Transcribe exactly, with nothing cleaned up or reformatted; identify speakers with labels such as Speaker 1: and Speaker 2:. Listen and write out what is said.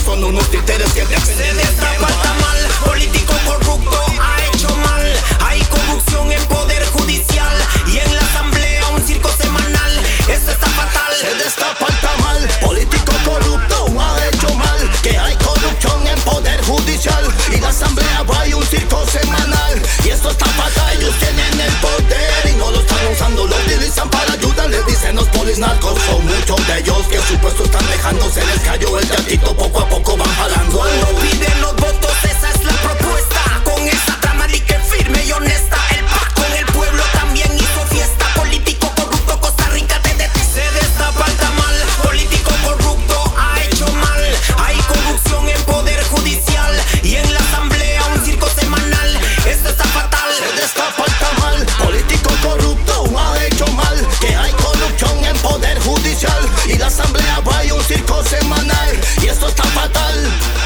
Speaker 1: son unos títeres que dependen
Speaker 2: Se
Speaker 1: del
Speaker 2: destapa el tamal, político corrupto ha hecho mal. Hay corrupción en poder judicial y en la asamblea un circo semanal. Esto está fatal.
Speaker 1: Se destapa el tamal, político corrupto ha hecho mal. Que hay corrupción en poder judicial y la asamblea va y un circo semanal. Y esto está fatal, ellos tienen el poder y no lo están usando, lo utilizan para ayudar. Les dicen los polis narcos, son muchos de ellos que su puesto están dejando. Se les cayó el gatito, poco a poco van jalando.
Speaker 2: Cuando piden los votos, esa es la propuesta. Con esa trama di que firme y honesta. El pacto con el pueblo también hizo fiesta. Político corrupto, Costa Rica te detesta. Se destapa el tamal, político corrupto ha hecho mal. Hay corrupción en poder judicial y en la asamblea un circo semanal. Esto está fatal.
Speaker 1: Se destapa el tamal, político corrupto ha hecho mal. Que hay corrupción en poder judicial y la asamblea va y un circo semanal. Y esto está fatal.